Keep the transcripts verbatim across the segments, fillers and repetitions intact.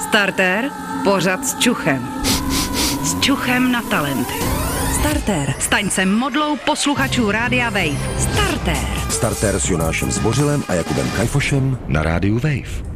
Startér, pořad s čuchem. S čuchem na talenty. Startér. Staň se modlou posluchačů Rádia Wave. Startér. Startér s Jonášem Zbořilem a Jakubem Kajfošem na Rádiu Wave.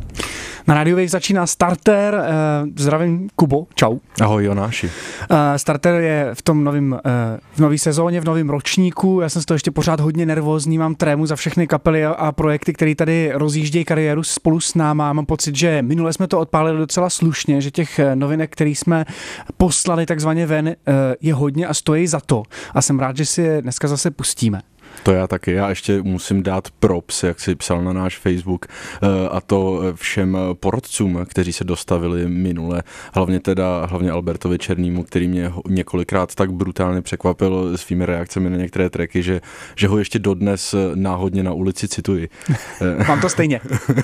Na Rádiu Wave začíná Startér. Zdravím, Kubo, čau. Ahoj, Jonáši. Startér je v tom novém, v nový sezóně, v novém ročníku. Já jsem z toho ještě pořád hodně nervózní, mám trému za všechny kapely a projekty, které tady rozjíždějí kariéru spolu s náma. Mám pocit, že minule jsme to odpálili docela slušně, že těch novinek, které jsme poslali takzvaně ven, je hodně a stojí za to. A jsem rád, že si je dneska zase pustíme. To já taky. Já ještě musím dát props, jak jsi psal na náš Facebook, a to všem porodcům, kteří se dostavili minule. Hlavně teda, hlavně Albertovi Černýmu, který mě několikrát tak brutálně překvapil svými reakcemi na některé tracky, že, že ho ještě dodnes náhodně na ulici cituji. Mám to stejně.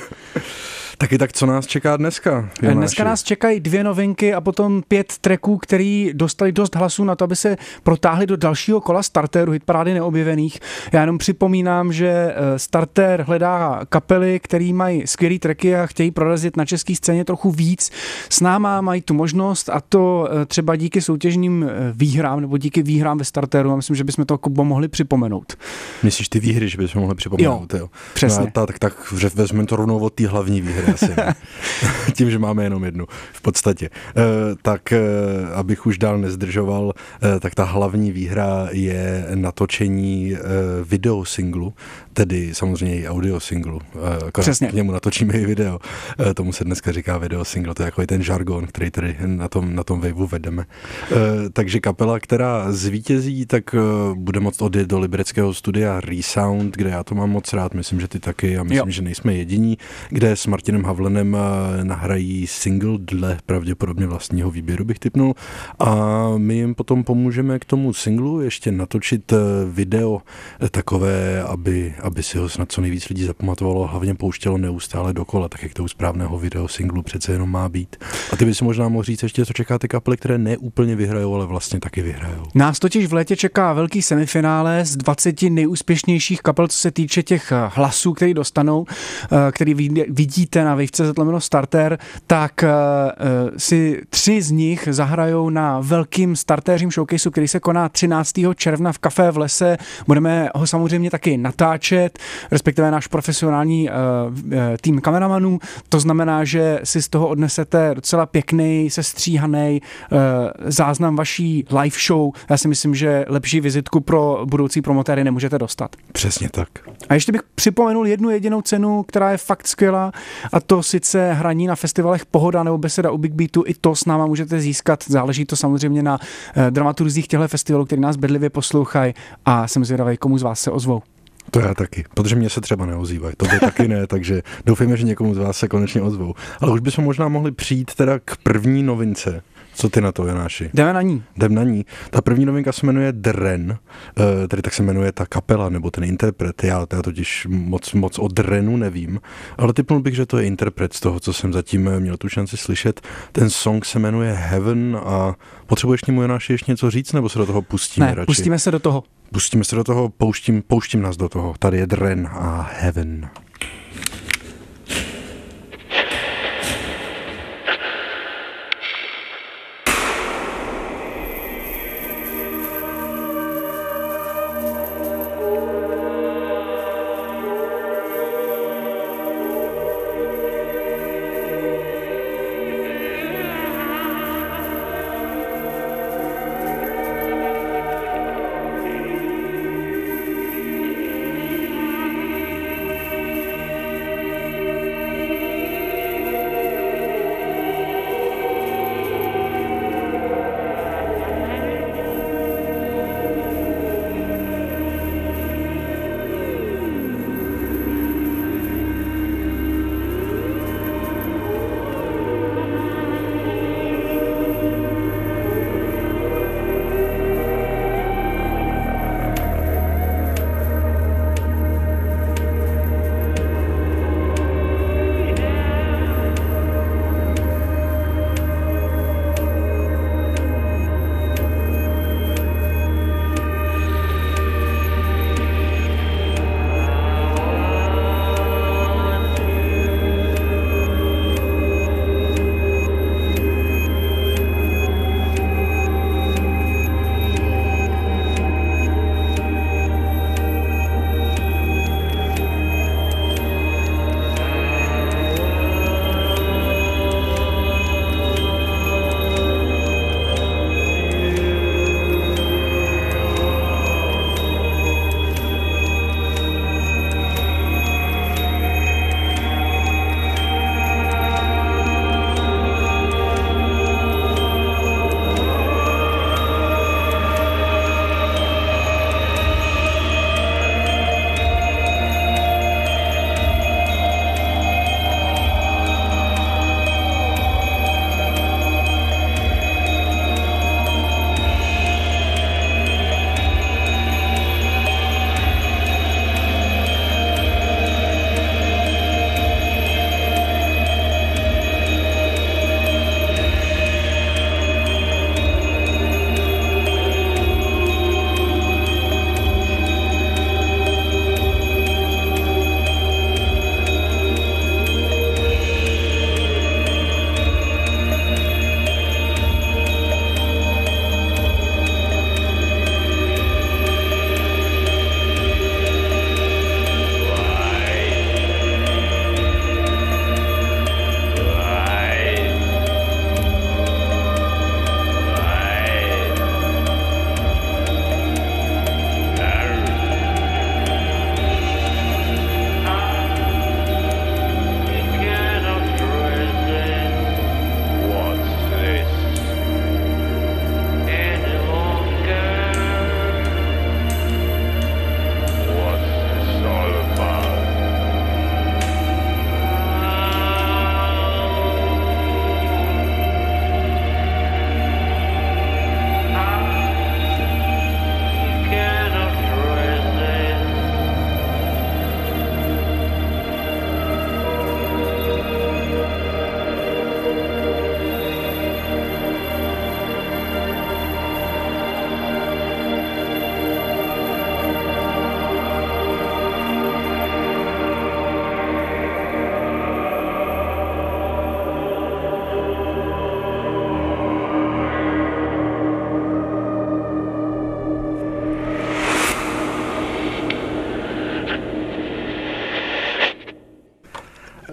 Taky tak, co nás čeká dneska? Jonáši? Dneska nás čekají dvě novinky a potom pět tracků, který dostali dost hlasů na to, aby se protáhli do dalšího kola Startéru hitparády neobjevených. Já jenom připomínám, že Startér hledá kapely, který mají skvělý tracky a chtějí prorazit na české scéně trochu víc. S náma mají tu možnost a to třeba díky soutěžním výhrám nebo díky výhrám ve Startéru. Já myslím, že bychom to Kubo mohli připomenout. Myslíš ty výhry, že bychom mohli připomenout? Jo, jo. Přesně. No, tak, tak vezmeme to rovnou od té hlavní výhry. Asi, tím, že máme jenom jednu v podstatě. E, tak e, abych už dál nezdržoval, e, tak ta hlavní výhra je natočení e, videosinglu, tedy samozřejmě i audiosinglu. E, Přesně. K němu natočíme i video. E, tomu se dneska říká videosingl, to je jako ten žargon, který tady na tom, na tom waveu vedeme. E, takže kapela, která zvítězí, tak e, bude moct odjet do libereckého studia Resound, kde já to mám moc rád, myslím, že ty taky a myslím, jo. že nejsme jediní, kde s Martinem Havlenem nahrají single dle pravděpodobně vlastního výběru, bych tipnul. A my jim potom pomůžeme k tomu singlu ještě natočit video takové, aby, aby si ho snad co nejvíc lidí zapamatovalo a hlavně pouštělo neustále dokola, tak jak to u správného video singlu přece jenom má být. A ty by si možná mohl říct ještě, co čeká ty kapely, které neúplně vyhrajou, ale vlastně taky vyhrajou. Nás totiž v létě čeká velký semifinále z dvaceti nejúspěšnějších kapel, co se týče těch hlasů, který dostanou, který vidíte na wave tečka cz lomeno Startér, tak uh, si tři z nich zahrajou na velkým startéřím showcaseu, který se koná třináctého června v Café v lese. Budeme ho samozřejmě taky natáčet, respektive náš profesionální uh, tým kameramanů. To znamená, že si z toho odnesete docela pěkný, sestříhaný uh, záznam vaší live show. Já si myslím, že lepší vizitku pro budoucí promotéry nemůžete dostat. Přesně tak. A ještě bych připomenul jednu jedinou cenu, která je fakt skvělá, a to sice hraní na festivalech Pohoda nebo Beseda u Big Beatu, i to s náma můžete získat. Záleží to samozřejmě na eh, dramaturgích těchto festivalů, který nás bedlivě poslouchají a jsem zvědavý, komu z vás se ozvou. To já taky, protože mě se třeba neozývají, to by taky ne, takže doufejme, že někomu z vás se konečně ozvou. Ale už bychom možná mohli přijít teda k první novince. Co ty na to, Jonáši? Jdeme na ní. Jdeme na ní. Ta první novinka se jmenuje Dren, tedy tak se jmenuje ta kapela, nebo ten interpret. Já, já totiž moc, moc o Drenu nevím, ale tipnul bych, že to je interpret z toho, co jsem zatím měl tu šanci slyšet. Ten song se jmenuje Heaven a potřebuješ k němu, Jonáši, ještě něco říct, nebo se do toho pustíme ne, radši? pustíme se do toho. Pustíme se do toho, pouštím, pouštím nás do toho. Tady je Dren a Heaven.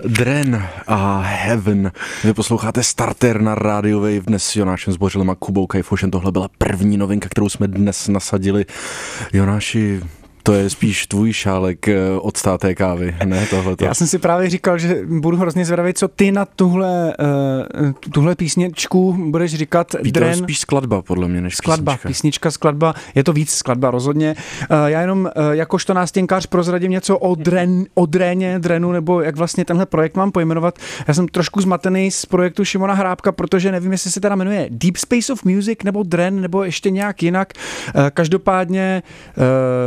Dren a Heaven. Vy posloucháte Starter na Radio Wave dnes s Jonášem Zbořilem a Kubou Kajfošem. Tohle byla první novinka, kterou jsme dnes nasadili. Jonáši, to je spíš tvůj šálek od státé kávy, ne tohleto. Já jsem si právě říkal, že budu hrozně zvědavý, co ty na tuhle, uh, tuhle písničku budeš říkat. Ví, to je spíš skladba, podle mě, než skladba, písnička. Písnička, skladba, je to víc skladba, rozhodně. Uh, já jenom uh, jakožto nástěnkář prozradím něco o, dren, o dréně, drenu, nebo jak vlastně tenhle projekt mám pojmenovat. Já jsem trošku zmatený z projektu Šimona Hrábka, protože nevím, jestli se teda jmenuje Deep Space of Music, nebo Dren, nebo ještě nějak jinak. Uh, každopádně uh,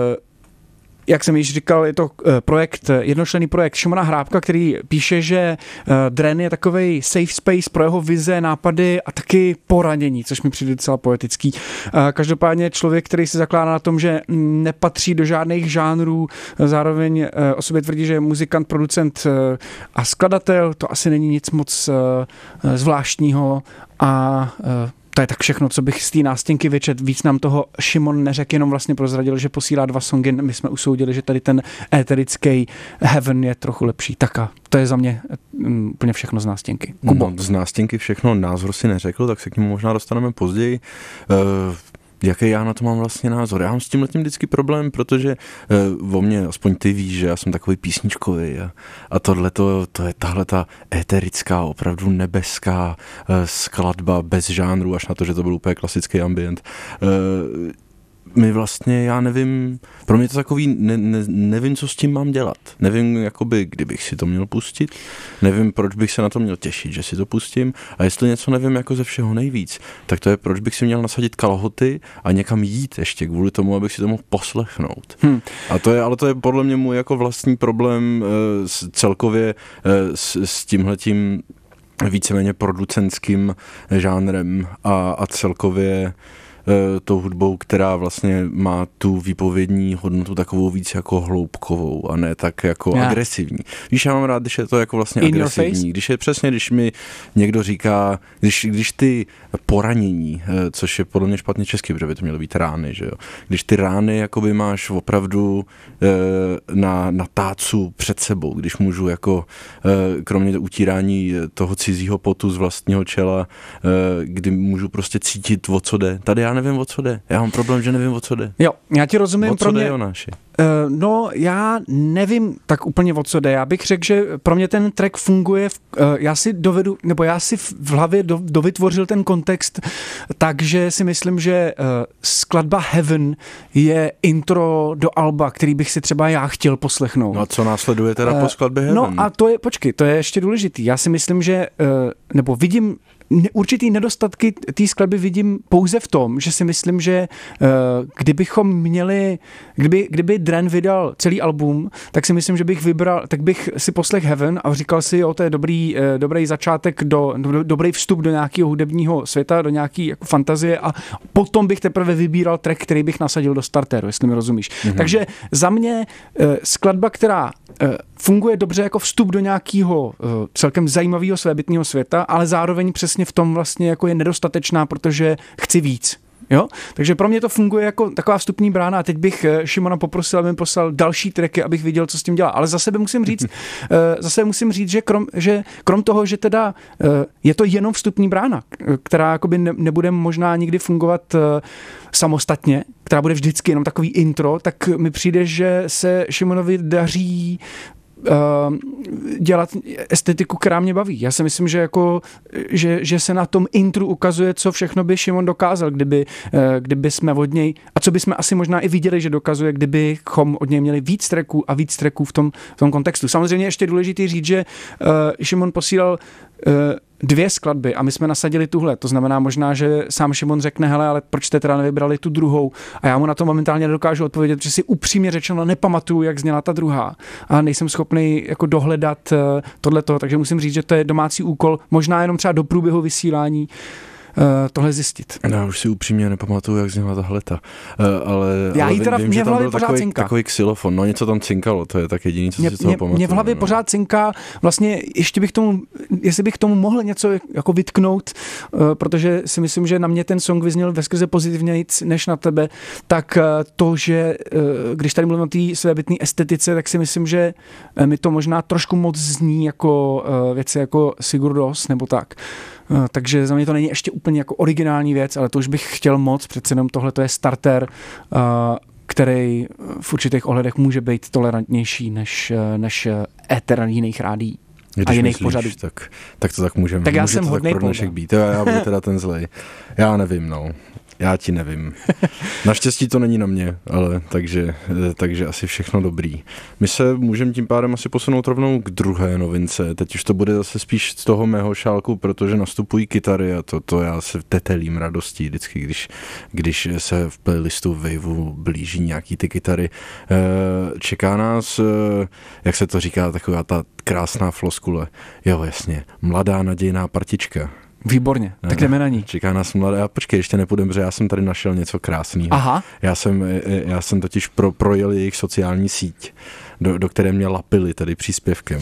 jak jsem již říkal, je to projekt, jednočlenný projekt Šimona Hrábka, který píše, že Dren je takovej safe space pro jeho vize, nápady a taky poranění, což mi přijde docela poetický. Každopádně člověk, který se zakládá na tom, že nepatří do žádných žánrů, zároveň o sobě tvrdí, že je muzikant, producent a skladatel, to asi není nic moc zvláštního a to je tak všechno, co bych z té nástěnky vyčet. Víc nám toho Šimon neřekl, jenom vlastně prozradil, že posílá dva songy. My jsme usoudili, že tady ten éterický Heaven je trochu lepší. Tak a to je za mě um, úplně všechno z nástěnky. Kubo. No, z nástěnky všechno, názor si neřekl, tak se k němu možná dostaneme později. Uh... Jaký já na to mám vlastně názor? Já mám s tím letím vždycky problém, protože uh, o mě, aspoň ty víš, že já jsem takový písničkový a, a tohleto, to je tahle ta éterická, opravdu nebeská uh, skladba bez žánru, až na to, že to byl úplně klasický ambient. Uh, my vlastně, já nevím, pro mě to takový, ne, ne, nevím, co s tím mám dělat. Nevím, jakoby, kdybych si to měl pustit, nevím, proč bych se na to měl těšit, že si to pustím, a jestli něco nevím jako ze všeho nejvíc, tak to je, proč bych si měl nasadit kalhoty a někam jít ještě kvůli tomu, abych si to mohl poslechnout. Hmm. A to je, ale to je podle mě můj jako vlastní problém uh, s, celkově uh, s, s tímhletím víceméně producentským žánrem a, a celkově tou hudbou, která vlastně má tu výpovědní hodnotu takovou víc jako hloubkovou a ne tak jako yeah. agresivní. Víš, já mám rád, když je to jako vlastně In agresivní. Když je přesně, když mi někdo říká, když, když ty poranění, což je podle mě špatně česky, protože by to mělo být rány, že jo. Když ty rány jakoby máš opravdu na, na tácu před sebou, když můžu jako kromě utírání toho cizího potu z vlastního čela, kdy můžu prostě cítit, o co jde. Tady já nevím, o co jde. Já mám problém, že nevím, o co jde. Jo, já ti rozumím. O co pro mě, jde, Jonáši? Uh, no, já nevím tak úplně, o co jde. Já bych řekl, že pro mě ten track funguje, v, uh, já si dovedu, nebo já si v, v hlavě do, dovytvořil ten kontext, takže si myslím, že uh, skladba Heaven je intro do alba, který bych si třeba já chtěl poslechnout. No a co následuje teda uh, po skladbě Heaven? No a to je, počkej, to je ještě důležitý. Já si myslím, že, uh, nebo vidím určitý nedostatky té skladby vidím pouze v tom, že si myslím, že uh, kdybychom měli, kdyby, kdyby Dren vydal celý album, tak si myslím, že bych vybral, tak bych si poslech Heaven a říkal si, jo, to je dobrý, uh, dobrý začátek, do, do, dobrý vstup do nějakého hudebního světa, do nějaký jako fantazie a potom bych teprve vybíral track, který bych nasadil do startéru, jestli mi rozumíš. Mm-hmm. Takže za mě uh, skladba, která uh, funguje dobře jako vstup do nějakého uh, celkem zajímavého svébytného světa, ale zároveň přesně v tom vlastně jako je nedostatečná, protože chci víc. Jo? Takže pro mě to funguje jako taková vstupní brána a teď bych Šimona poprosil, aby mi poslal další tracky, abych viděl, co s tím dělá. Ale za sebe musím říct, za sebe musím říct, že krom, že krom toho, že teda je to jenom vstupní brána, která jakoby ne, nebude možná nikdy fungovat samostatně, která bude vždycky jenom takový intro, tak mi přijde, že se Šimonovi daří Uh, dělat estetiku, která mě baví. Já si myslím, že, jako, že, že se na tom intru ukazuje, co všechno by Šimon dokázal, kdyby, uh, kdyby jsme od něj, a co by jsme asi možná i viděli, že dokazuje, kdybychom od něj měli víc tracků a víc tracků v tom, v tom kontextu. Samozřejmě ještě důležitý říct, že uh, Šimon posílal uh, dvě skladby a my jsme nasadili tuhle. To znamená možná, že sám Šimon řekne, hele, ale proč jste teda nevybrali tu druhou? A já mu na to momentálně nedokážu odpovědět, protože si upřímně řečeno nepamatuju, jak zněla ta druhá. A nejsem schopný jako dohledat uh, tohleto, takže musím říct, že to je domácí úkol, možná jenom třeba do průběhu vysílání tohle zjistit. Já už si upřímně nepamatuju, jak zněla ta hleta. Ale, Já ale jí teda vím, mě že v tam hlavě byl pořád takový, cinká. takový xylofon, no něco tam cinkalo, to je tak jediný, co Mě, si z toho mě, pamatuju. mě v hlavě no. pořád cinká, vlastně ještě bych tomu, jestli bych tomu mohl něco jako vytknout, uh, protože si myslím, že na mě ten song vyzněl veskrze pozitivně než na tebe, tak uh, to, že uh, když tady mluvím o té svébytné estetice, tak si myslím, že uh, mi to možná trošku moc zní jako uh, věci jako Sigurdos nebo tak. Uh, takže za mě to není ještě úplně jako originální věc, ale to už bych chtěl moc, přece jenom tohle to je starter, uh, který v určitých ohledech může být tolerantnější než, než éter jiných rádií a jiných myslíš, pořadů. Tak, tak to tak můžeme. Tak já může jsem to hodnej tak pro dnešek být. Já, já budu teda ten zlej. Já nevím, no. Já ti nevím. Naštěstí to není na mě, ale takže, takže asi všechno dobrý. My se můžeme tím pádem asi posunout rovnou k druhé novince. Teď už to bude zase spíš z toho mého šálku, protože nastupují kytary a to, to já se tetelím radostí vždycky, když, když se v playlistu Waveu blíží nějaký ty kytary. Čeká nás, jak se to říká, taková ta krásná floskule. Jo, jasně, mladá nadějná partička. Výborně, tak jdeme na ní. Čeká nás mladá, počkej, ještě nepůjdem, protože já jsem tady našel něco krásného. Aha. Já jsem, já jsem totiž pro, projel jejich sociální síť, do, do které mě lapili tady příspěvkem.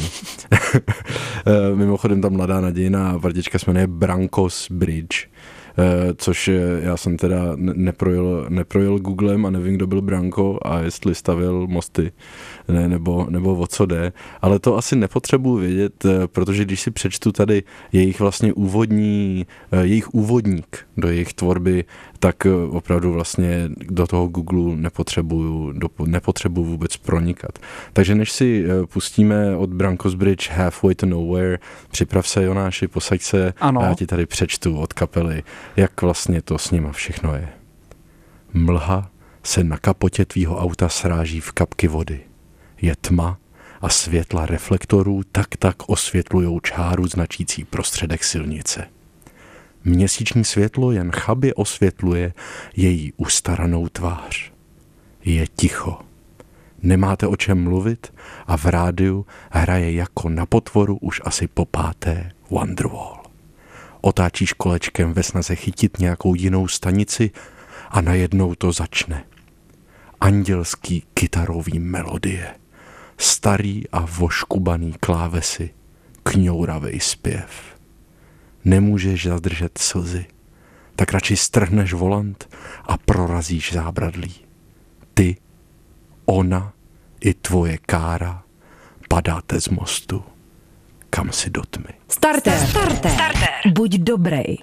Mimochodem ta mladá nadějná partička se jmenuje Brankos Bridge, což já jsem teda neprojel, neprojel Googlem a nevím, kdo byl Branko a jestli stavěl mosty, ne, nebo, nebo o co jde, ale to asi nepotřebuji vědět, protože když si přečtu tady jejich vlastně úvodní, jejich úvodník do jejich tvorby, tak opravdu vlastně do toho Google nepotřebuju, do, nepotřebuju vůbec pronikat. Takže než si pustíme od Brankos Bridge Halfway to Nowhere, připrav se, Jonáši, posaď se ano. A já ti tady přečtu od kapely, jak vlastně to s nima všechno je. Mlha se na kapotě tvýho auta sráží v kapky vody. Je tma a světla reflektorů tak tak osvětlujou čáru značící prostředek silnice. Měsíční světlo jen chabě osvětluje její ustaranou tvář. Je ticho. Nemáte o čem mluvit a v rádiu hraje jako na potvoru už asi po páté Wonderwall. Otáčíš kolečkem ve snaze chytit nějakou jinou stanici a najednou to začne. Andělský kytarový melodie, starý a voškubaný klávesy, kňouravej zpěv. Nemůžeš zadržet slzy, tak radši strhneš volant a prorazíš zábradlí. Ty, ona i tvoje kára padáte z mostu. Kam si do tmy. Starter. Starter. Starter. Buď dobrej.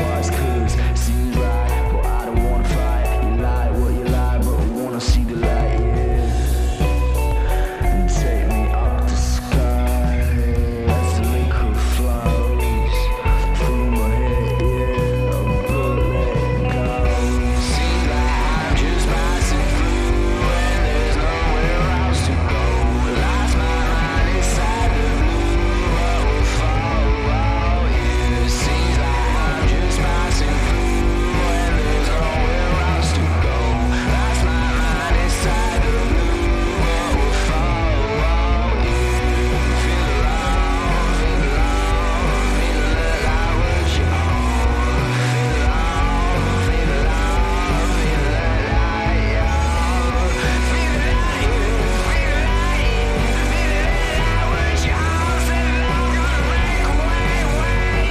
parts, cause seems right, but I don't wanna fight. You lie what you lie, but I wanna see the light, yeah. And take me up the sky as the liquid flows through my head, yeah. But let it go. Seems like I'm just passing through and there's nowhere else to go. Lost my mind inside the blue, what will follow, yeah. Seems like I'm just passing through and there's nowhere else to go. Lost my mind inside the blue, what will follow, yeah. Feel alone, feel alone, feel like what you own. Feel alone, feel alone, feel like you feel like you, feel like you, feel like what you own. Said I'm gonna break away, away,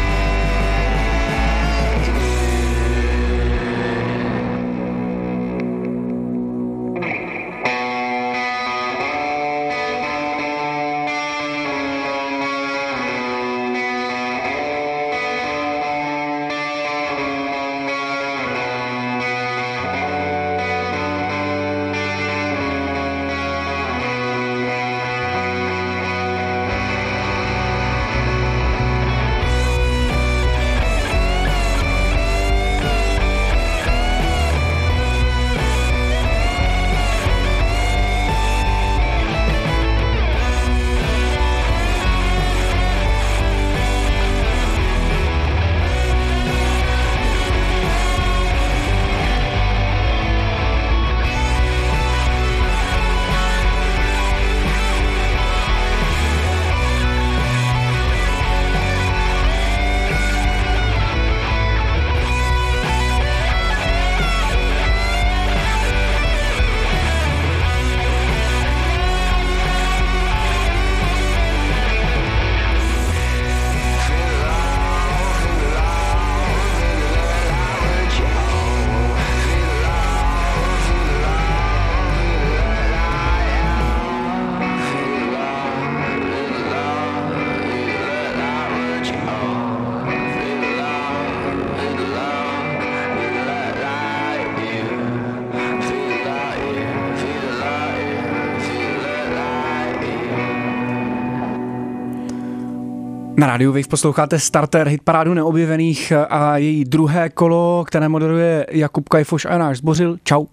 Na rádiu Wave posloucháte Starter, hitparádu neobjevených a její druhé kolo, které moderuje Jakub Kajfoš a náš Zbořil. Čau.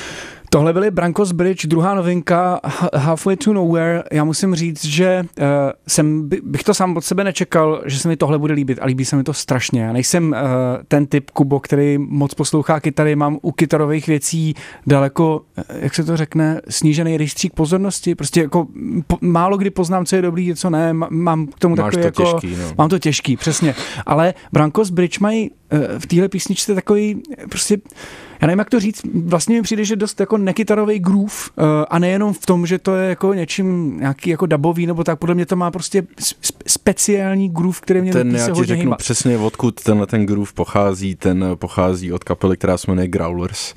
Tohle byly Brankos Bridge, druhá novinka Halfway to Nowhere. Já musím říct, že uh, jsem, bych to sám od sebe nečekal, že se mi tohle bude líbit a líbí se mi to strašně. Já nejsem uh, ten typ Kubo, který moc poslouchá kytary, mám u kytarových věcí daleko, jak se to řekne, snížený rejstřík pozornosti. Prostě jako po, málo kdy poznám, co je dobrý, co ne, mám k tomu Máš takový to jako... těžký, no. Mám to těžký, přesně. Ale Brankos Bridge mají uh, v téhle písničce takový prostě... Já nevím, jak to říct, vlastně mi přijde, že dost jako nekytarový groove uh, a nejenom v tom, že to je jako něčím nějaký jako dubový, nebo tak podle mě to má prostě sp- speciální groove, který mě ten, se já ti hodně řeknu hýbat. Přesně, odkud tenhle ten groove pochází, ten pochází od kapely, která se jmenuje Growlers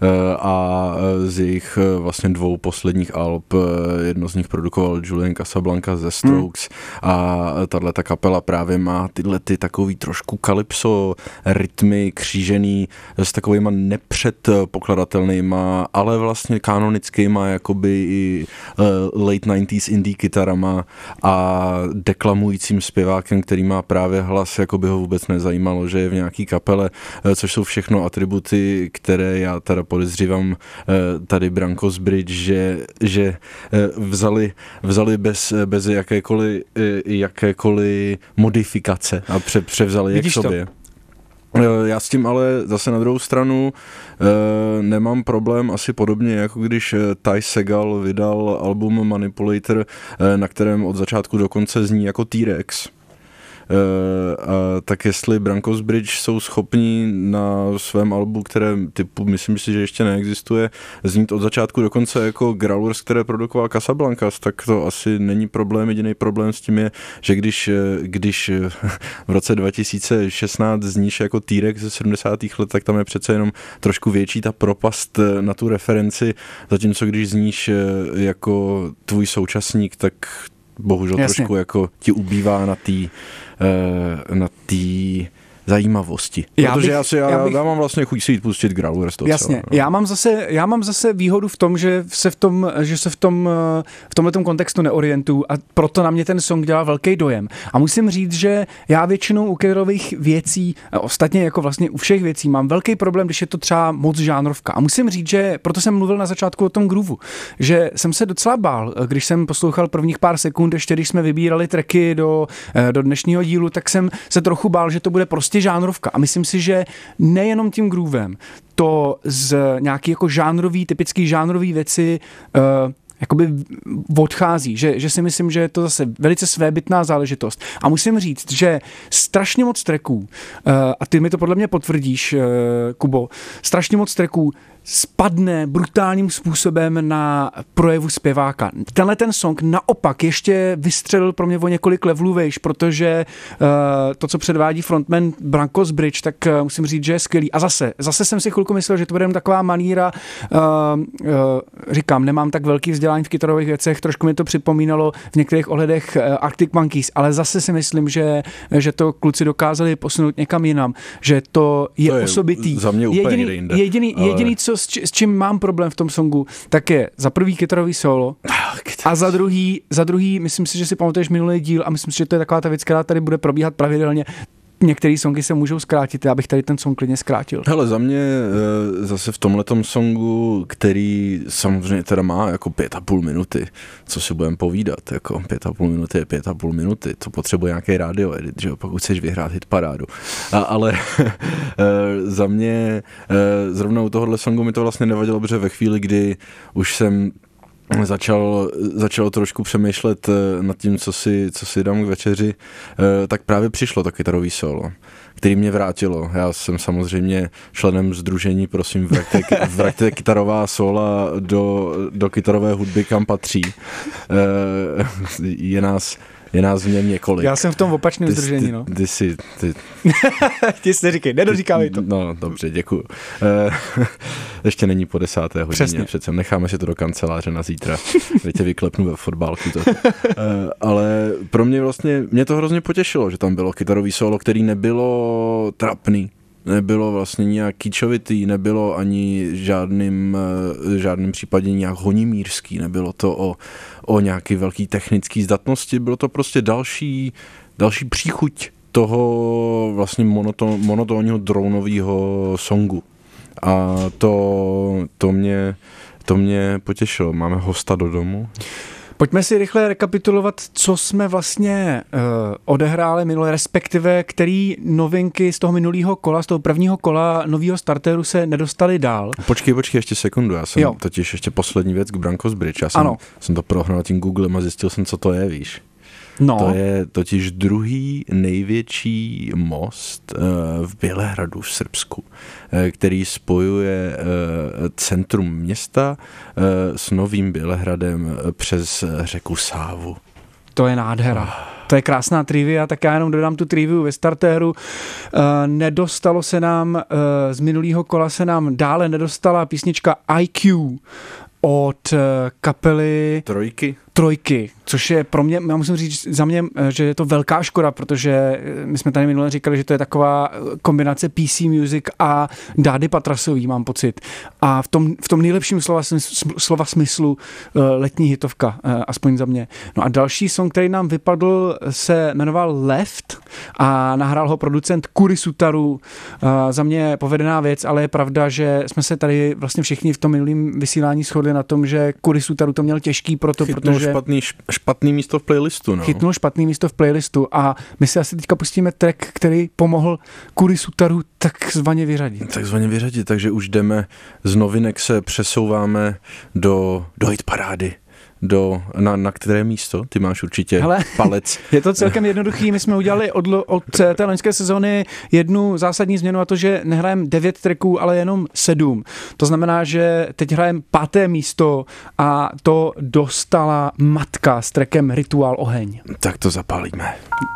a z jejich vlastně dvou posledních alb, jedno z nich produkoval Julian Casablanca ze Strokes hmm. a tato kapela právě má tyhle ty takový trošku kalypso rytmy křížený s takovýma nepředpokladatelnýma, ale vlastně kanonickýma jakoby i late nineties indie kytarama a deklamujícím zpěvákem, který má právě hlas, jako by ho vůbec nezajímalo, že je v nějaký kapele, což jsou všechno atributy, které já teda podezřívám tady Brankos Bridge, že, že vzali, vzali bez, bez jakékoliv, jakékoliv modifikace a pře, převzali je k sobě. To? Já s tím ale zase na druhou stranu e, nemám problém, asi podobně jako když Ty Segall vydal album Manipulator, e, na kterém od začátku do konce zní jako T-Rex. Uh, a tak jestli Brankos Bridge jsou schopní na svém albu, které typu, myslím si, že ještě neexistuje, znít od začátku do konce jako Growlers, které produkoval Casablancas, tak to asi není problém. Jediný problém s tím je, že když, když v roce dva tisíce šestnáct zníš jako T-Rex ze sedmdesátých let, tak tam je přece jenom trošku větší ta propast na tu referenci, zatímco když zníš jako tvůj současník, tak bohužel Jasně. trošku jako ti ubývá na té na té zajímavosti. Já Protože bych- já, si, já, já bych- já mám vlastně chuť si jít pustit Growlers docela. Jasně, no. já mám zase, já mám zase výhodu v tom, že se v tom, že se v tom, v tomhletom kontextu neorientuju a proto na mě ten song dělá velký dojem. A musím říct, že já většinou u Killerových věcí, a ostatně jako vlastně u všech věcí, mám velký problém, když je to třeba moc žánrovka. A musím říct, že proto jsem mluvil na začátku o tom groovu, že jsem se docela bál, když jsem poslouchal prvních pár sekund, ještě když jsme vybírali tracky do, do dnešního dílu, tak jsem se trochu bál, že to bude prostě žánrovka. A myslím si, že nejenom tím groovem, to z nějaký jako žánrový, typický žánrový věci uh, jakoby odchází, že, že si myslím, že je to zase velice svébytná záležitost. A musím říct, že strašně moc tracků, uh, a ty mi to podle mě potvrdíš, uh, Kubo, strašně moc tracků spadne brutálním způsobem na projevu zpěváka. Tenhle ten song naopak ještě vystřelil pro mě o několik levelů vejš, protože uh, to, co předvádí frontman Brankos Bridge, tak uh, musím říct, že je skvělý. A zase, zase jsem si chvilku myslel, že to bude jen taková maníra, uh, uh, říkám, nemám tak velký vzdělání v kytarových věcech, trošku mi to připomínalo v některých ohledech uh, Arctic Monkeys, ale zase si myslím, že, že to kluci dokázali posunout někam jinam, že to je, To je osobitý. za mě úplně jediný, někde jinde. jediný, Ale- jediný co, s, či, s čím mám problém v tom songu, tak je za prvý kytarový solo a za druhý, za druhý, myslím si, že si pamatuješ minulý díl a myslím si, že to je taková ta věc, která tady bude probíhat pravidelně. Některé songy se můžou zkrátit, já bych tady ten song klidně zkrátil. Hele, za mě e, zase v tomhletom songu, který samozřejmě teda má jako pět a půl minuty, co si budeme povídat, jako pět a půl minuty je pět a půl minuty, to potřebuje nějaký radio edit, že jo, pokud chceš vyhrát hit parádu. A, ale e, za mě e, zrovna u tohohle songu mi to vlastně nevadilo, protože ve chvíli, kdy už jsem Začal, začal trošku přemýšlet nad tím, co si, co si dám k večeři, tak právě přišlo to kytarový solo, který mě vrátilo. Já jsem samozřejmě členem sdružení, prosím, vraťte, vraťte kytarová sola do, do kytarové hudby, kam patří. Je nás, je nás v něm několik. Já jsem v tom opačném združení, no. Ty, ty si... Ty, Ty si neříkej, nedoříkávej to. No, dobře, děkuju. E, ještě není po desáté hodině. Přesně. Přece necháme si to do kanceláře na zítra. Teď tě vyklepnu ve fotbálku. To. E, ale pro mě vlastně, mě to hrozně potěšilo, že tam bylo kytarový solo, který nebylo trapný. Nebylo vlastně nějak kýčovitý, nebylo ani žádným, žádným případě nějak honimírský, nebylo to o, o nějaký velký technický zdatnosti, bylo to prostě další, další příchuť toho vlastně monoton, monotónního dronového songu. A to, to, mě, to mě potěšilo. Máme hosta do domu. Pojďme si rychle rekapitulovat, co jsme vlastně uh, odehráli minule, respektive který novinky z toho minulého kola, z toho prvního kola nového starteru se nedostali dál. Počkej, počkej, ještě sekundu. Já jsem Jo. totiž ještě poslední věc k Brankos Bridge. Já jsem, Ano. jsem to prohnal tím Googlem a zjistil jsem, co to je, víš. No, To je totiž druhý největší most v Bělehradu v Srbsku, který spojuje centrum města s Novým Bělehradem přes řeku Sávu. to je nádhera. To je krásná trivia, tak já jenom dodám tu triviu ve startéru. E, nedostalo se nám, e, z minulého kola se nám dále nedostala písnička I Q od e, kapely Trojky? Trojky, což je pro mě, já musím říct za mě, že je to velká škoda, protože my jsme tady minule říkali, že to je taková kombinace P C Music a Dády Patrasový, mám pocit. A v tom, v tom nejlepším slova, slova smyslu letní hitovka, aspoň za mě. No a další song, který nám vypadl, se jmenoval Left a nahrál ho producent Kuri Sutaru. Za mě povedená věc, ale je pravda, že jsme se tady vlastně všichni v tom minulém vysílání shodli na tom, že Kuri Sutaru to měl těžký proto, Chytnul protože špatný, špatný místo v playlistu. No. chytnul špatný místo v playlistu a my si asi teďka pustíme track, který pomohl Kuri Sutaru takzvaně vyřadit. Takzvaně vyřadit, takže už jdeme z novinek, se přesouváme do, do hit parády. Do, na, na které místo? Ty máš určitě Hele, palec. Je to celkem jednoduchý, my jsme udělali od, od té loňské sezóny jednu zásadní změnu a to, že nehrajeme devět tracků, ale jenom sedm. To znamená, že teď hrajeme páté místo a to dostala Matka s trackem Rituál oheň. Tak to zapálíme.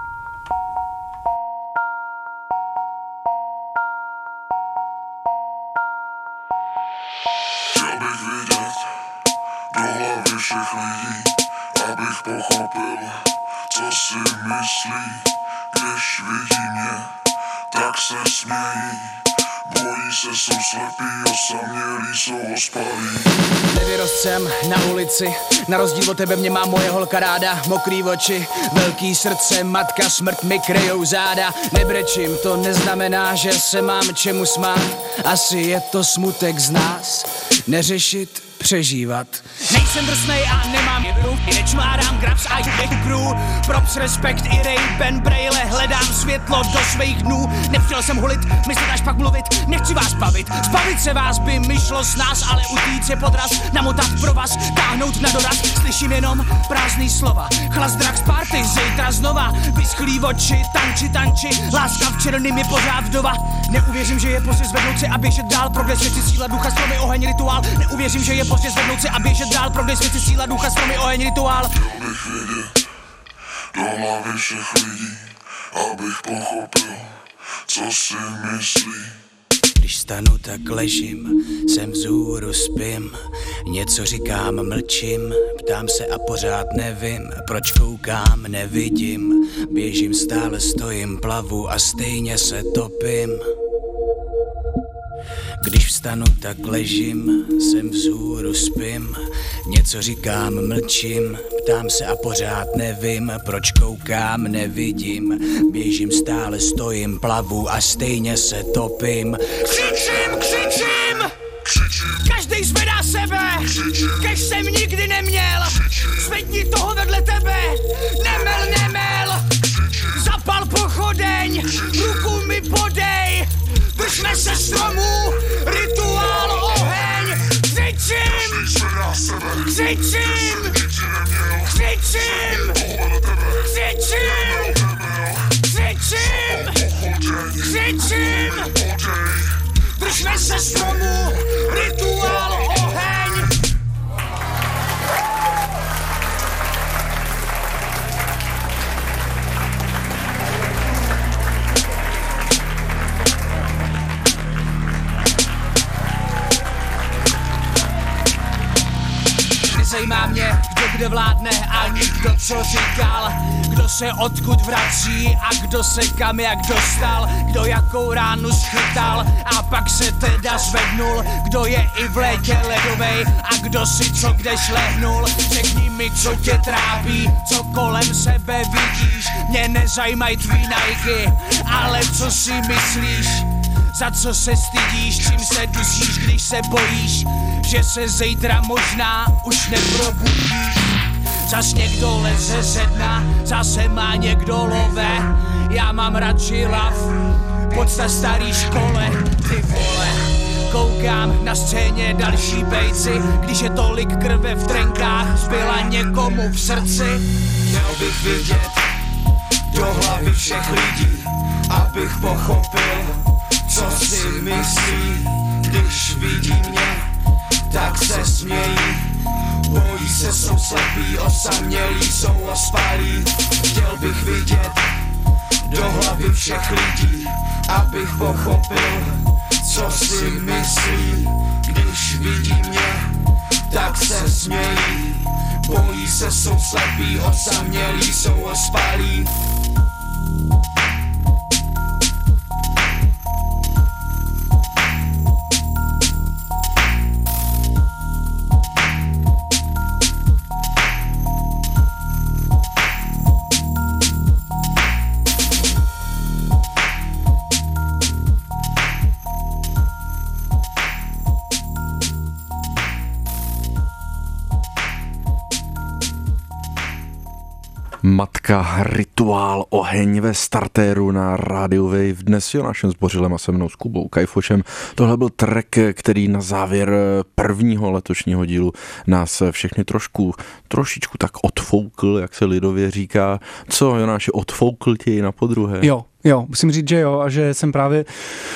Chtěl bych vidět do hlavy všech lidí, abych pochopil, co si myslí, když vidí mě. tak se smějí. Bojí se, jsou slepí, osamělí, jsou ospalí. Nevyrost jsem na ulici, na rozdíl od tebe mě má moje holka ráda. Mokrý oči, velký srdce, matka, smrt mi kryjou záda. Nebrečím, to neznamená, že se mám čemu smát. Asi je to smutek z nás, neřešit, přežívat. Nejsem drsnej a nemám jednu, i nečmárám grabs a jich crew. Props, respekt i Ray-Ban Braille, hledám světlo do svých dnů. Nepřijel jsem hulit, myslet až pak mluvit, nechci vás bavit. Zbavit se vás by mi šlo s nás, ale utíct je podraz. Namotat pro vás, táhnout na doraz, slyším jenom prázdný slova. Chlas drak z party, zítra znova. Vyschlý oči, tanči, tanči, láska v černým je pořád vdova. Neuvěřím, že je pozdě zvednout se a běžet dál, progres věci, síla ducha, stromy, oheň, rituál. Neuvěřím, že je pozdě zvednout se a běžet dál, progres věci, síla ducha, stromy, oheň, rituál. Chtěl bych vědět do hlavy všech lidí, abych pochopil, co si myslí. Když stanu, tak ležím, jsem vzhůru, spím. Něco říkám, mlčím, ptám se a pořád nevím. Proč koukám, nevidím, běžím, stále stojím, plavu a stejně se topím. Když vstanu, tak ležím, jsem vzhůru, spím. Něco říkám, mlčím, ptám se a pořád nevím. Proč koukám, nevidím, běžím, stále stojím, plavu a stejně se topím. Křičím, křičím, každej zvedá sebe, kež jsem nikdy neměl. Zvedni toho vedle tebe, nemel, nemel. Zapal pochodeň, ruku mi podej. Držme se stromů, rituál, oheň. Křičím, křičím, křičím, křičím, křičím, křičím. Držme se stromů, rituál, oheň. Nezajímá mě, kdo kde vládne a nikdo co říkal. Kdo se odkud vrací a kdo se kam jak dostal. Kdo jakou ránu schytal a pak se teda zvednul. Kdo je i v létě ledovej a kdo si co kde šlehnul. Řekni mi, co tě trápí, co kolem sebe vidíš. Mě nezajímají tvý Nike, ale co si myslíš? Za co se stydíš, čím se dusíš, když se bojíš, že se zítra možná už neprobudíš. Zas někdo leze ze dna, zase má někdo love. Já mám radši lav, podsta starý škole, ty vole. Koukám na scéně další bejci, když je tolik krve v trenkách, zbyla někomu v srdci. Měl bych vidět do hlavy všech lidí, abych pochopil, co si myslí, když vidí mě, tak se smějí. Bojí se, jsou slepí, osamělí, jsou ospalí. Chtěl bych vidět do hlavy všech lidí, abych pochopil, co si myslí, když vidí mě, tak se smějí. Bojí se, jsou slepí, osamělí, jsou ospalí. Matka, rituál, oheň ve startéru na rádiu Wave. Dnes Jonášem Zbořilem a se mnou s Kubou Kajfošem. Tohle byl track, který na závěr prvního letošního dílu nás všechny trošku, trošičku tak odfoukl, jak se lidově říká. Co, Jonáši, odfoukl tě na podruhé? Jo, jo, musím říct, že jo, a že jsem právě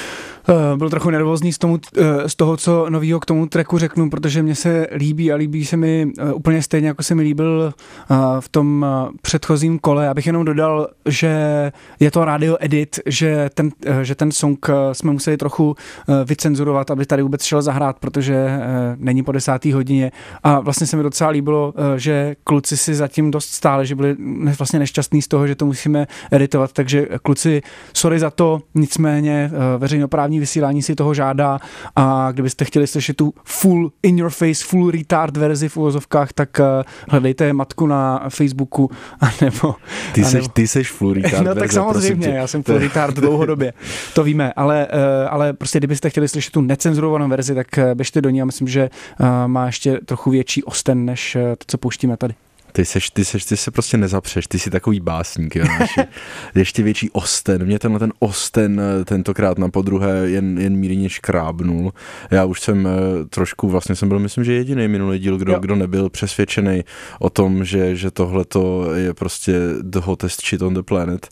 Uh, byl trochu nervózní z, tomu, uh, z toho, co novýho k tomu tracku řeknu, protože mě se líbí a líbí se mi uh, úplně stejně, jako se mi líbil uh, v tom uh, předchozím kole. Já bych jenom dodal, že je to radio edit, že ten, uh, že ten song uh, jsme museli trochu uh, vycenzurovat, aby tady vůbec šel zahrát, protože uh, není po desáté hodině. A vlastně se mi docela líbilo, uh, že kluci si zatím dost stáli, že byli vlastně nešťastní z toho, že to musíme editovat, takže kluci, sorry za to, nicméně uh, veřejnoprávní vysílání si toho žádá a kdybyste chtěli slyšet tu full in your face, full retard verzi v uvozovkách, tak uh, hledejte Matku na Facebooku a nebo... Ty, a seš, nebo... ty seš full retard No verze, tak samozřejmě, já jsem full retard dlouhodobě, to víme, ale, uh, ale prostě kdybyste chtěli slyšet tu necenzurovanou verzi, tak uh, běžte do ní a myslím, že uh, má ještě trochu větší osten, než uh, to, co pouštíme tady. Ty seš, ty seš, ty se prostě nezapřeš, ty jsi takový básník, jo, naši. Ještě větší osten, mě tenhle ten osten tentokrát na podruhé jen, jen mírně škrábnul. Já už jsem trošku, vlastně jsem byl, myslím, že jediný minulý díl, kdo, kdo nebyl přesvědčený o tom, že, že tohleto je prostě the hottest shit on the planet.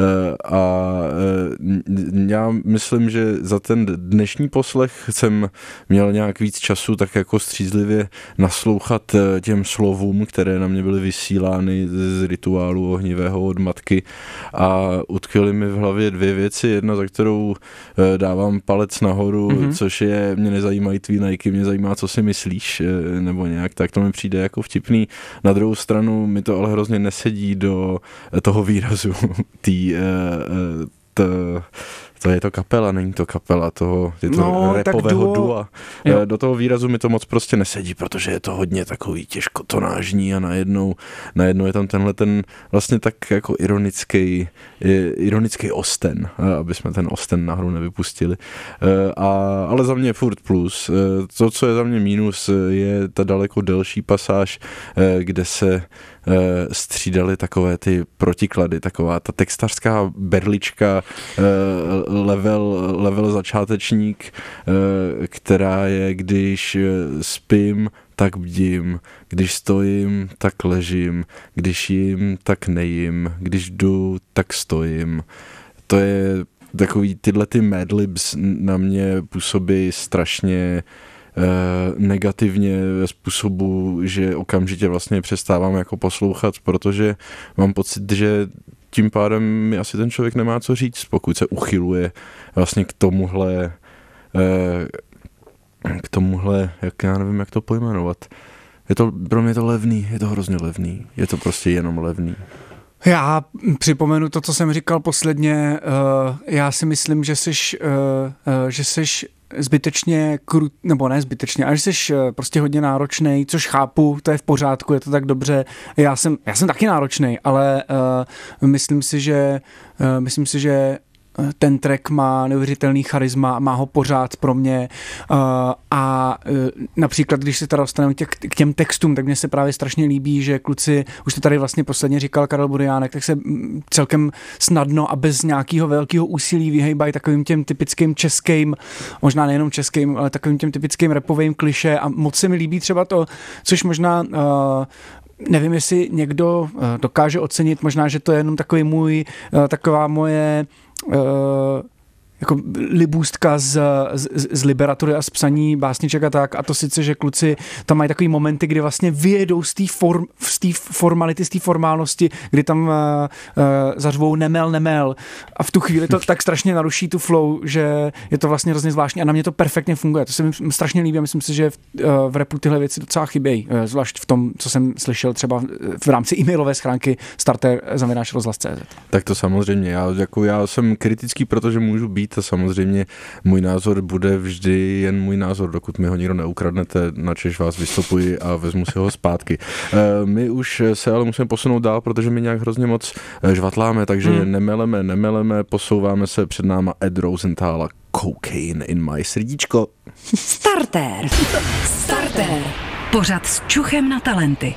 A já myslím, že za ten dnešní poslech jsem měl nějak víc času tak jako střízlivě naslouchat těm slovům, které na mě byly vysílány z rituálu ohnivého od matky a utkvěly mi v hlavě dvě věci. Jedna, za kterou dávám palec nahoru, mm-hmm. což je, mě nezajímají tvý Nike, mě zajímá, co si myslíš, nebo nějak, tak to mi přijde jako vtipný. Na druhou stranu mi to ale hrozně nesedí do toho výrazu tý, t, to je to kapela, není to kapela toho, je to no, rapového duo. dua. Jo. Do toho výrazu mi to moc prostě nesedí, protože je to hodně takový těžkotonážní a najednou, najednou je tam tenhle ten vlastně tak jako ironický, ironický osten, aby jsme ten osten na hru nevypustili. A, ale za mě furt plus. To, co je za mě mínus, je ta daleko delší pasáž, kde se střídaly takové ty protiklady, taková ta textařská berlička, level, level začátečník, která je, když spím, tak bdím, když stojím, tak ležím, když jím, tak nejím, když jdu, tak stojím. To je takový, tyhle ty madlibs na mě působí strašně negativně ve způsobu, že okamžitě vlastně přestávám jako poslouchat, protože mám pocit, že tím pádem mi asi ten člověk nemá co říct, pokud se uchyluje vlastně k tomuhle k tomuhle, jak já nevím, jak to pojmenovat. Je to, pro mě je to levný, je to hrozně levný, je to prostě jenom levný. Já připomenu to, co jsem říkal posledně, já si myslím, že jsi, že jsi zbytečně krut, nebo ne zbytečně, ale že jsi prostě hodně náročnej, což chápu, to je v pořádku, je to tak dobře. Já jsem, já jsem taky náročnej, ale uh, myslím si, že uh, myslím si, že ten track má neuvěřitelný charisma, má ho pořád pro mě uh, a uh, například, když se teda dostaneme tě, k těm textům, tak mně se právě strašně líbí, že kluci, už to tady vlastně posledně říkal Karel Buriánek, tak se celkem snadno a bez nějakého velkého úsilí vyhejbají takovým těm typickým českým, možná nejenom českým, ale takovým těm typickým rapovým klišé a moc se mi líbí třeba to, což možná uh, nevím, jestli někdo uh, dokáže ocenit, možná, že to je jenom takový můj, uh, taková moje Uh, jako libůstka z, z, z literatury a z psaní básniček a tak, a to sice, že kluci tam mají takový momenty, kdy vlastně vyjedou z té form, formality, z té formálnosti, kdy tam uh, uh, zařvou nemel, nemel a v tu chvíli to tak strašně naruší tu flow, že je to vlastně hrozně zvláštní a na mě to perfektně funguje. To se mi strašně líbí a myslím si, že v, uh, v rapu tyhle věci docela chybějí, uh, zvlášť v tom, co jsem slyšel třeba v rámci e-mailové schránky starter zavináč rozhlas tečka cé zet. Tak to samozřejmě, já, jako já jsem kritický, protože můžu být a samozřejmě můj názor bude vždy jen můj názor, dokud mi ho nikdo neukradnete, načež vás vystopuji a vezmu si ho zpátky. My už se ale musíme posunout dál, protože my nějak hrozně moc žvatláme, takže hmm. nemeleme, nemeleme, posouváme se před náma Ed Rosenthala, Cocaine in my srdíčko. Starter. Starter. Pořad s čuchem na talenty.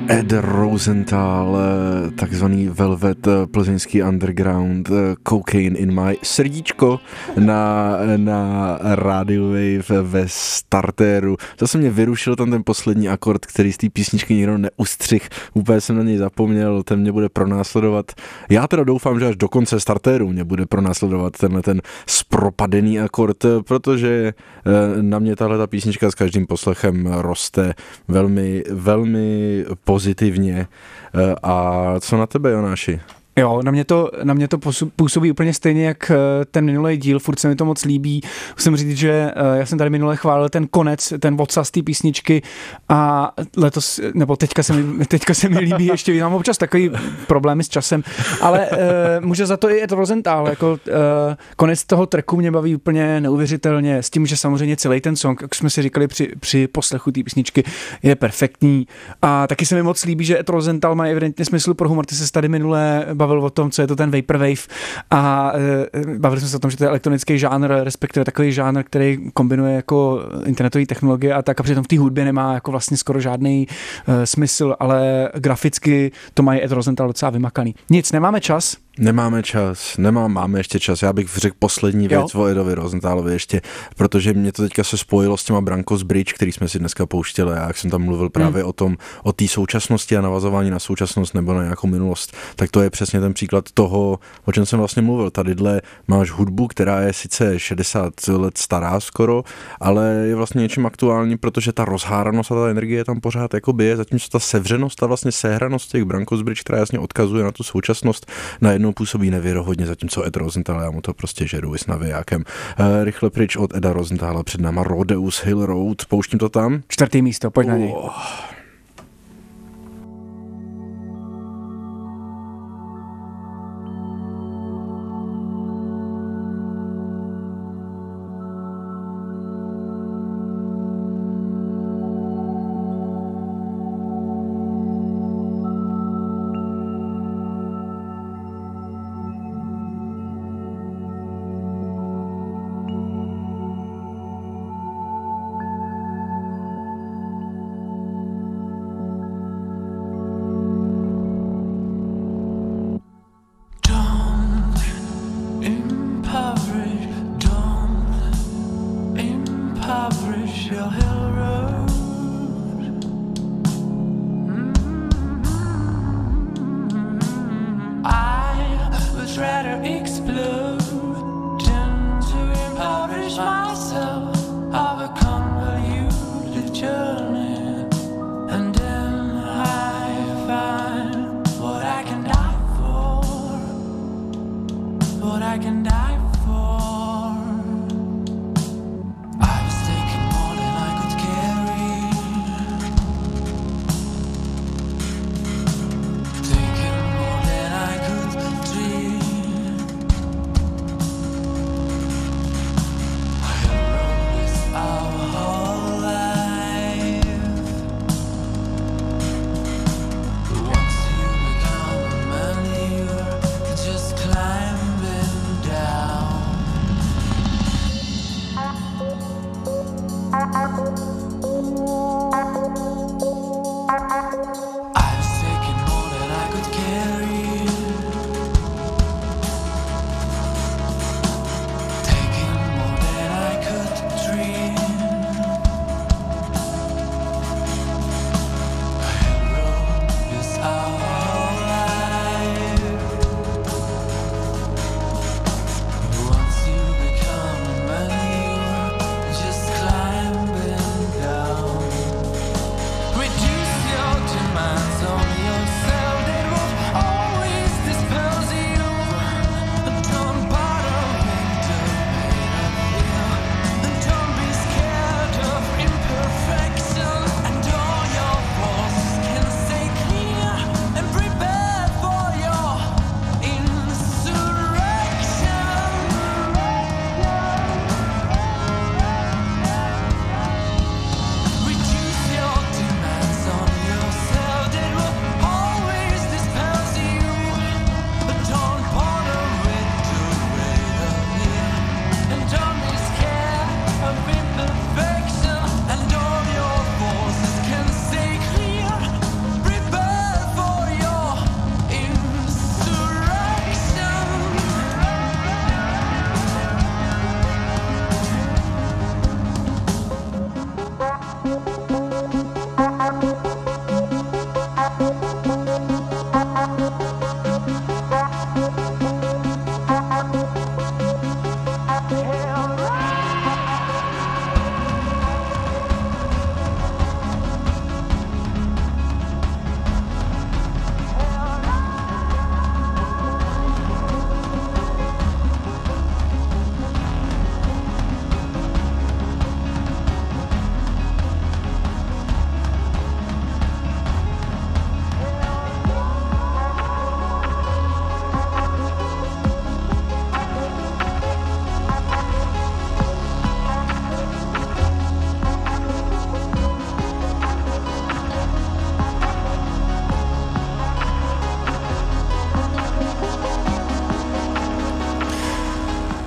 Ed Rosenthal, takzvaný Velvet, plzeňský underground, Cocaine in my srdíčko na, na Radio Wave ve startéru. Zase mě vyrušil tam ten poslední akord, který z té písničky nikdo neustřih. Úplně jsem na něj zapomněl, ten mě bude pronásledovat. Já teda doufám, že až do konce startéru mě bude pronásledovat tenhle ten zpropadený akord, protože na mě tahle ta písnička s každým poslechem roste velmi, velmi pozitivně. A co na tebe, Jonáši? Jo, na mě to, na mě to působí úplně stejně, jak ten minulý díl, furt se mi to moc líbí. Musím říct, že já jsem tady minule chválil ten konec, ten odsaz té písničky a letos, nebo teďka se mi, teďka se mi líbí ještě, mám občas takový problémy s časem, ale uh, může za to i Ed Rosenthal, jako uh, konec toho tracku mě baví úplně neuvěřitelně, s tím, že samozřejmě celý ten song, jak jsme si říkali při, při poslechu té písničky, je perfektní a taky se mi moc líbí, že Ed Rosenthal má evidentně smysl pro humor, ty se tady minule bavil o tom, co je to ten Vaporwave a e, bavili jsme se o tom, že to je elektronický žánr, respektive takový žánr, který kombinuje jako internetové technologie a tak a přitom v té hudbě nemá jako vlastně skoro žádný e, smysl, ale graficky to mají Ed Rosenthal docela vymakaný. Nic, nemáme čas. Nemáme čas, nemám, máme ještě čas. Já bych řekl poslední věc jo. o Edovi Rosenthalovi ještě, protože mě to teďka se spojilo s těma Brankos Bridge, který jsme si dneska pouštěli a jak jsem tam mluvil právě hmm. o tom, o té současnosti a navazování na současnost nebo na nějakou minulost, tak to je přesně ten příklad toho, o čem jsem vlastně mluvil. Tadyhle máš hudbu, která je sice šedesát let stará skoro, ale je vlastně něčím aktuální, protože ta rozháranost a ta energie tam pořád jakoby je, zatímco ta sevřenost a vlastně sehranost těch Brankos Bridge, která jasně odkazuje na tu současnost, na jednu působí nevěrohodně, zatímco Ed Rosenthal, já mu to prostě žeru i s navijákem. E, rychle pryč od Eda Rosenthala, před náma Rodeus Hill Road, pouštím to tam. Čtvrtý místo, pojď oh. na něj.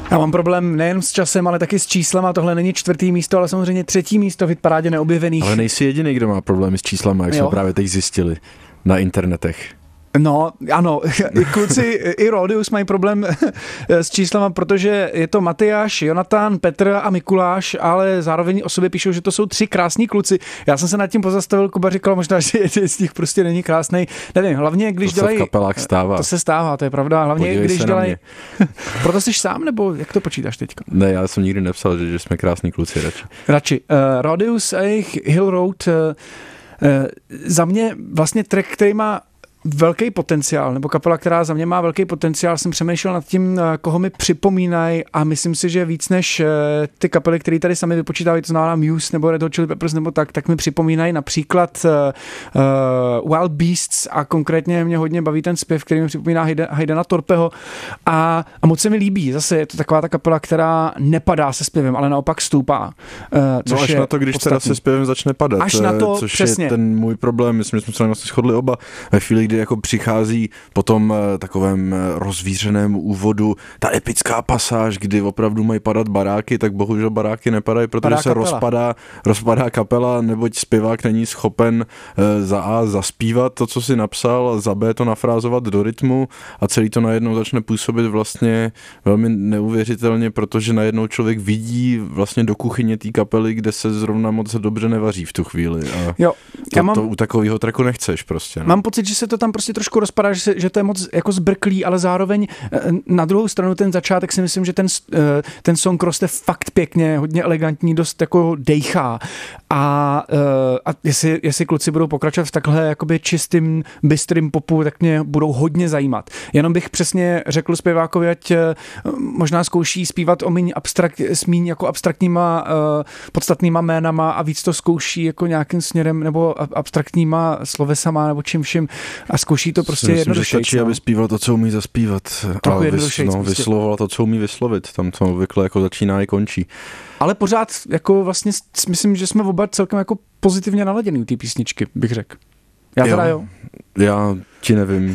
Já mám problém nejen s časem, ale taky s číslama. Tohle není čtvrtý místo, ale samozřejmě třetí místo v hitparádě neobjevených. Ale nejsi jediný, kdo má problémy s číslama, jak Jo. jsme právě teď zjistili na internetech. No, ano, i kluci, i Rodius mají problém s číslama, protože je to Matyáš, Jonatán, Petr a Mikuláš, ale zároveň o sobě píšou, že to jsou tři krásní kluci. Já jsem se nad tím pozastavil, Kuba říkal možná, že jeden z nich prostě není krásný. Nevím, hlavně když To se dělají... v kapelách stává. To se stává, to je pravda. Hlavně Podívej když se na dělají... mě. Proto jsi sám, nebo jak to počítáš teďka? Ne, já jsem nikdy nepsal, že, že jsme krásní kluci radši. Radši. Uh, Rodius a jejich Hill Road, uh, uh, za mě vlastně track, který má velký potenciál, nebo kapela, která za mě má velký potenciál, jsem přemýšlel nad tím, koho mi připomínají a myslím si, že víc než ty kapely, které tady sami vypočítávají, to znamená Muse nebo Red Hot Chili Peppers nebo tak, tak mi připomínají například uh, Wild Beasts a konkrétně mě hodně baví ten zpěv, který mi připomíná Haydena Torpeho a, a moc se mi líbí. Zase je to taková ta kapela, která nepadá se zpěvem, ale naopak stoupá. Uh, což No až je na to, když podstatný. teda se zpěvem začne padat, Až na to, což přesně. je ten můj problém, myslím, že jsme se vlastně shodli oba, ve chvíli, kdy jako přichází po tom takovém rozvířeném úvodu ta epická pasáž, kdy opravdu mají padat baráky, tak bohužel baráky nepadají, protože Padá se kapela. rozpadá, rozpadá kapela, neboť zpěvák není schopen za A zaspívat to, co si napsal, za B to nafrázovat do rytmu a celý to najednou začne působit vlastně velmi neuvěřitelně, protože najednou člověk vidí vlastně do kuchyně té kapely, kde se zrovna moc dobře nevaří v tu chvíli. A Jo, to, já mám, to u takového tracku nechceš prostě. No. mám pocit, že se to tam prostě trošku rozpadá, že, se, že to je moc jako zbrklý, ale zároveň eh, na druhou stranu ten začátek si myslím, že ten, eh, ten song roste fakt pěkně, hodně elegantní, dost jako dejchá a, eh, a jestli, jestli kluci budou pokračovat v takhle jakoby čistým, bystrým popu, tak mě budou hodně zajímat. Jenom bych přesně řekl zpěvákovi, ať eh, možná zkouší zpívat o míň abstrakt, s míň jako abstraktníma eh, podstatnýma jménama a víc to zkouší jako nějakým směrem nebo abstraktníma slovesama nebo čím vším a zkouší to prostě Myslím, že jednodušejc. stačí, no. aby zpíval to, co umí zaspívat. Trochu A vys, jednodušejc no, prostě. vyslovoval to, co umí vyslovit. Tam to obvykle jako začíná i končí. Ale pořád jako vlastně s- myslím, že jsme oba celkem jako pozitivně naladěný u té písničky, bych řekl. Já teda jo. Já ti nevím.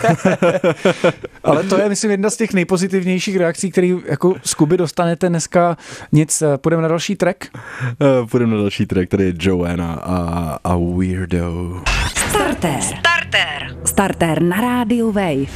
Ale to je, myslím, jedna z těch nejpozitivnějších reakcí, který jako z Kuby dostanete dneska. Nic, půjdeme na další track. Půjdeme na další track, tady je Joanna a, a Weirdo. Starter. Starter. Starter na rádiu Wave.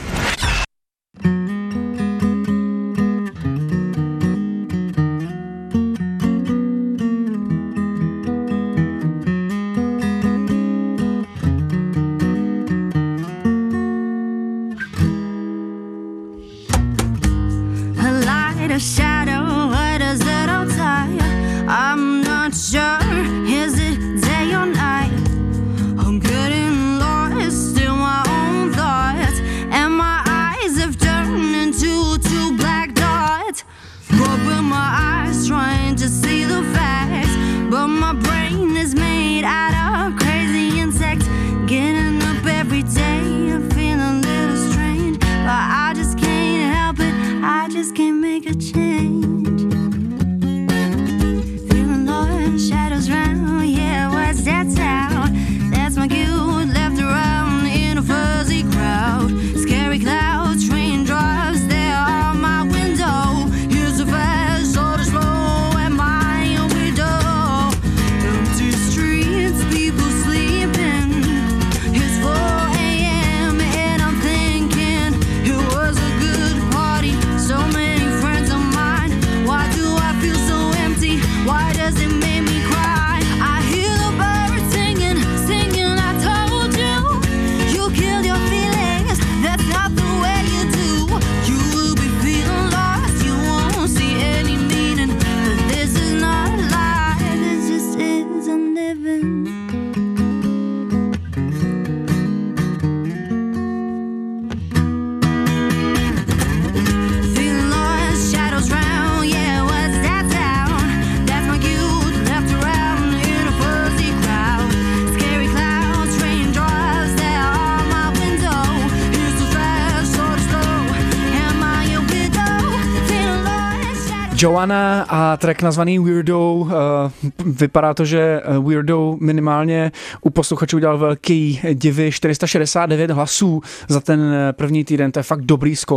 A light, a shadow, what does it all tie? I'm not sure, is it day or night? I'm getting lost in my own thoughts, and my eyes have turned into two black dots. Rubbing my eyes, trying to see the facts, but my brain is made out of crazy insects. Getting up every day, I'm feeling a little strange, but I just can't help it. I just can't make a change. Feeling lost, shadows round, yeah, what's that sound? That's my guilt left around in a fuzzy crowd. Scary clouds, raindrops, they're on my window. Here's a fast, or the slow, am I a widow? Empty streets, people sleeping. It's four a.m. and I'm thinking it was a good party. So many friends of mine. Why do I feel so empty? Why does it make me cry? I hear the birds singing, singing. I told you, you killed your feelings. That's not the way you do. You will be feeling lost. You won't see any meaning. But this is not life. This just is I'm living. Feeling lost, shadows round, yeah, what's that sound? That's my guilt left around in a fuzzy crowd. Scary clouds, raindrops, they're on my window. Here's the fast, or the slow, am I a widow? Feeling lost, shadows. Joanna a track nazvaný Weirdo. Uh, vypadá to, že Weirdo minimálně u posluchačů udělal velký divy, čtyři sta šedesát devět hlasů za ten první týden, to je fakt dobrý skóre.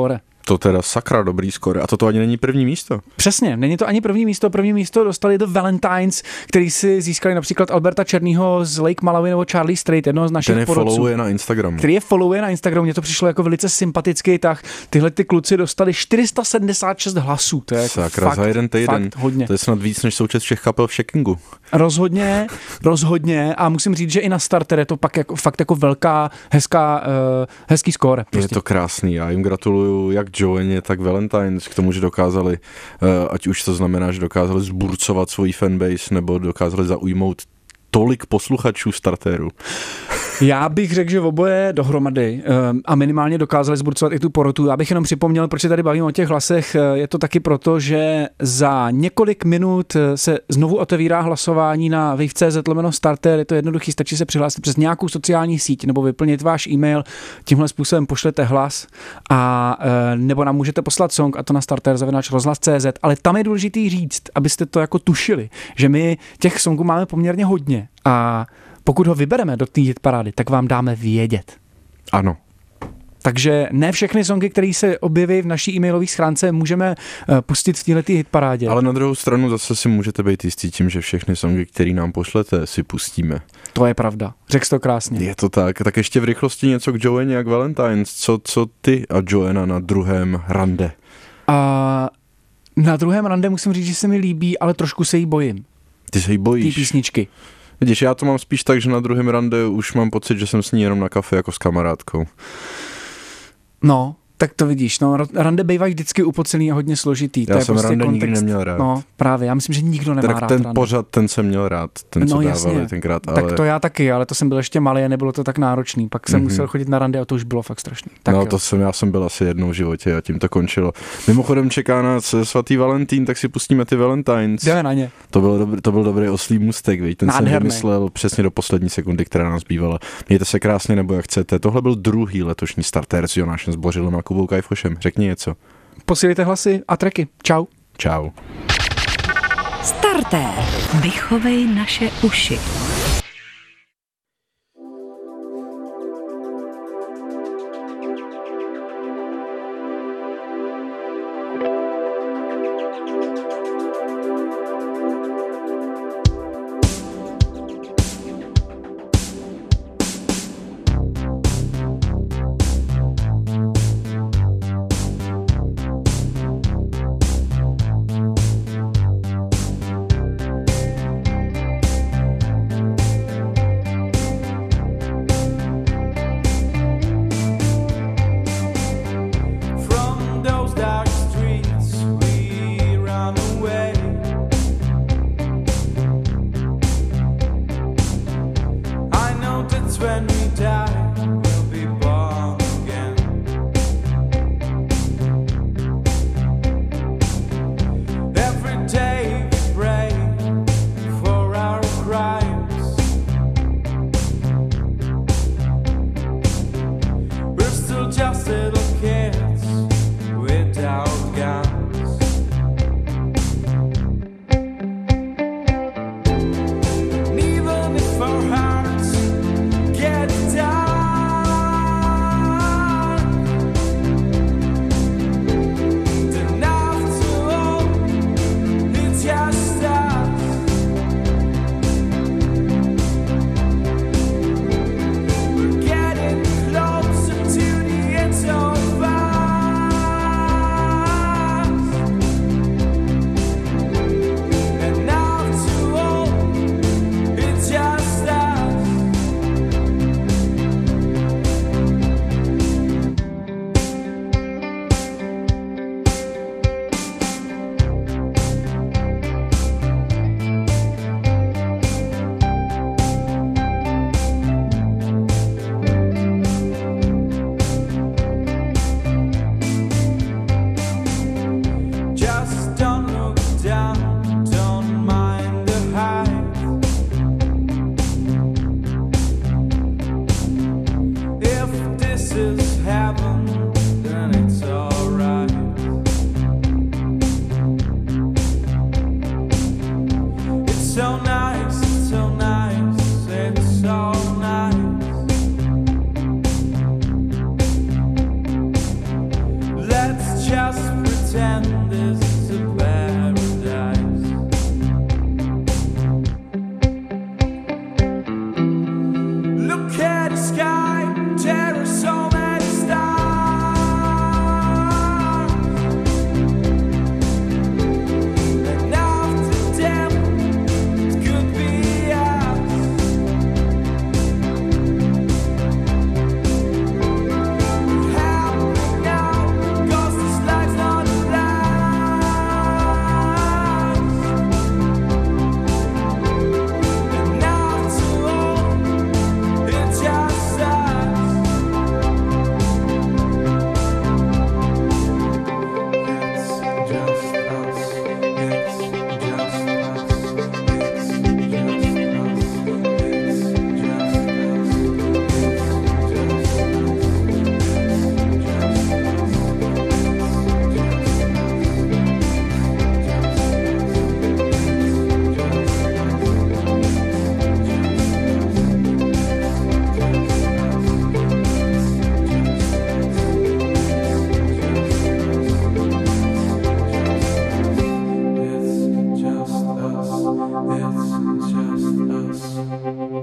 To teda sakra dobrý skóre. A toto ani není první místo. Přesně, není to ani první místo. První místo dostali The Valentines, který si získali například Alberta Černýho z Lake Malawi nebo Charlie Strait, jednoho z našich Ten je porodců. followuje na Instagramu. Který je followuje na Instagramu, mně to přišlo jako velice sympatický tah. Tyhle ty kluci dostali čtyři sta sedmdesát šest hlasů, to je jako sakra, fakt, za jeden týden. fakt hodně. To je snad víc než součet všech kapel v Shakingu. Rozhodně, rozhodně a musím říct, že i na starter je to pak jako, fakt jako velká, hezká, uh, hezký skóre. Prostě. Je to krásný, já jim gratuluju jak Joanne, tak Valentines k tomu, že dokázali, uh, ať už to znamená, že dokázali zburcovat svoji fanbase, nebo dokázali zaujmout tolik posluchačů startéru. Já bych řekl, že oboje dohromady um, a minimálně dokázali zburcovat i tu porotu. Já bych jenom připomněl, proč se tady bavím o těch hlasech. Je to taky proto, že za několik minut se znovu otevírá hlasování na wave tečka cé zet lomeno starter. Je to jednoduchý, stačí se přihlásit přes nějakou sociální síť nebo vyplnit váš e-mail. Tímhle způsobem pošlete hlas a nebo nám můžete poslat song, a to na starter zavináč rozhlas tečka cé zet. Ale tam je důležitý říct, abyste to jako tušili, že my těch songů máme poměrně hodně a pokud ho vybereme do té hitparády, tak vám dáme vědět. Ano. Takže ne všechny songy, které se objeví v naší e-mailové schránce, můžeme pustit v této hitparádě. Ale na druhou stranu zase si můžete být jistý tím, že všechny songy, které nám pošlete, si pustíme. To je pravda. Řekl jsi to krásně. Je to tak. Tak ještě v rychlosti něco k Joanne jak Valentines. Co, co ty a Joanna na druhém rande? A na druhém rande musím říct, že se mi líbí, ale trošku se jí bojím. Ty se jí bojíš? Ty písničky. Vidíš, já to mám spíš tak, že na druhém rande už mám pocit, že jsem s ní jenom na kafe jako s kamarádkou. No, tak to vidíš, no, rande bývají vždycky upocený a hodně složitý. Já to je jsem prostě rande kontext. nikdy neměl rád. No, právě, já myslím, že nikdo nemá tak rád ten rande. pořad, ten jsem měl rád, ten, co no, dávali jasně. tenkrát. Ale... Tak to já taky, ale to jsem byl ještě malý a nebylo to tak náročný. Pak jsem mm-hmm. musel chodit na rande a to už bylo fakt strašný. Tak no jo. to jsem, já jsem byl asi jednou v životě a tím to končilo. Mimochodem čeká nás svatý Valentín, tak si pustíme ty Valentines. Jdeme na ně. To byl dobrý, to byl dobrý oslý můstek, viď? Ten Nádherný. jsem vymyslel přesně do poslední sekundy, která nás bývala. Mějte se krásně nebo jak chcete. Tohle byl druhý letošní starter s Jonášem Zbořilem a Kubou Kajfošem. Řekni něco. Posílejte hlasy a tracky. Čau. Čau. Starter. Vychovej naše uši. When we die, we'll be born again. Every day we pray for our crimes. We're still just little kids without guns. And even if our hearts get down, at the sky, there are so many stars. And after them, it could be us. Help me now, 'cause this life's not a last. And after all, it's just us. It's just us. It's just us. It's just us. It's just us. It's just us.